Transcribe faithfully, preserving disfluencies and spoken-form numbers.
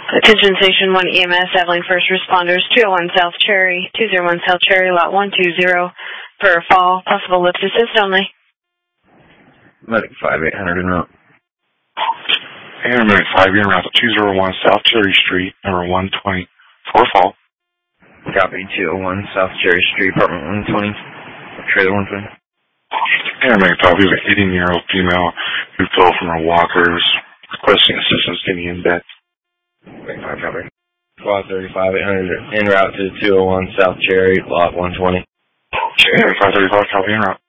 Attention Station one E M S, Abilene First Responders, two oh one South Cherry, two oh one South Cherry, lot one two zero, for a fall, possible lift assist only. Medic five eight hundred en route. Air Medic five, you're en route to two oh one South Cherry Street, number one twenty, for a fall. Copy, two oh one South Cherry Street, apartment one twenty, trailer one twenty. Air Medic five, we have an eighteen-year-old female who fell from her walkers, requesting assistance getting in bed. Medic five, copy. Squad thirty-five eight hundred en route to two oh one South Cherry, lot one twenty. Air Medic five thirty-five, copy en route.